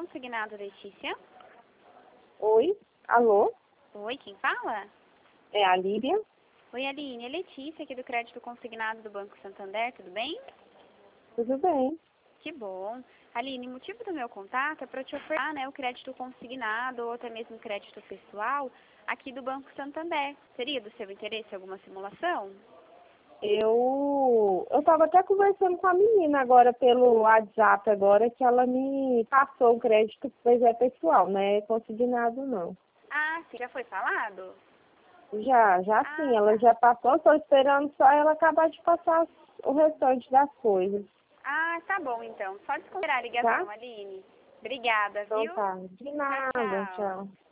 Consignado, Letícia. Oi, alô, Oi, quem fala? é a Líbia? Oi, Aline, é Letícia aqui do Crédito Consignado do Banco Santander, tudo bem? Tudo bem? Que bom. Aline, o motivo do meu contato é para te ofertar, o crédito consignado ou até mesmo crédito pessoal aqui do Banco Santander. Seria do seu interesse alguma simulação? Eu estava até conversando com a menina agora pelo WhatsApp agora que ela me passou o crédito, pois é pessoal, não é consignado não. Ah, sim, já foi falado? Já sim, ela Tá. já passou, estou esperando só ela acabar de passar o restante das coisas, Ah, tá bom então. Só desconsiderar a tá? ligação, Aline. Obrigada, Então viu? tá, de Tchau, nada, tchau. tchau.